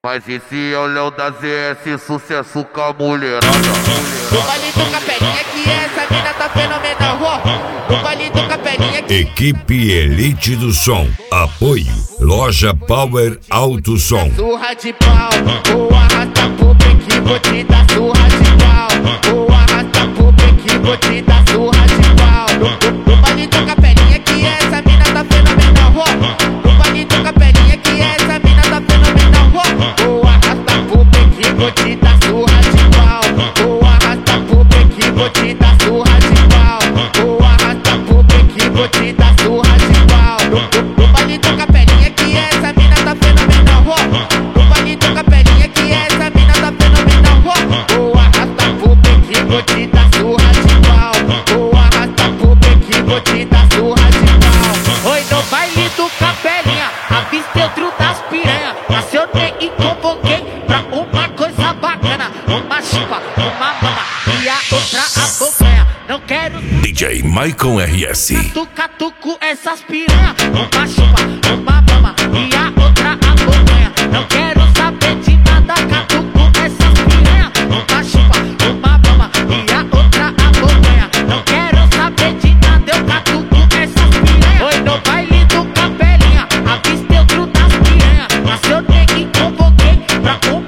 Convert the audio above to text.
Mas esse é o Léo da ZS, sucesso com a mulherada. No baile do Capelinha que essa mina tá fenomenal. No baile do Capelinha que... Equipe Elite do Som. Apoio Loja Power Alto Som. Surra de pau, vou arrastar pro pique, vou te dar surra de pau. Vou arrastar pro pique, vou te dar surra de pau. No baile do Capelinha que essa mina tá fenomenal. No baile do Capelinha que essa mina tá fenomenal. Vou arrastar pro pique, vou te dar surra de pau. Vou arrastar pro pique, vou te dar surra de pau. Vou arrastar pro pique, vou te dar surra de pau. No baile do Capelinha que essa mina tá fenomenal. No baile do Capelinha que essa mina tá fenomenal. Vou arrastar pro pique, vou te dar surra de pau. Vou arrastar pro pique, vou te dar surra de pau. Oi, no baile do Capelinha, avistei o trio das piranha. Acionei e convoquei pra uma coisa bacana. Uma chupa, uma mama e a outra abocanha. Não quero DJ Maicon RS. catuco essas piranha. Uma chupa, uma mama e a outra abocanha. Não quero saber de nada, catuco essas piranha. Uma chupa, uma mama e a outra abocanha. Não quero saber de nada, eu catuco essas piranha. Oi, no baile do Capelinha, avistei o trio das piranha. Acionei e convoquei pra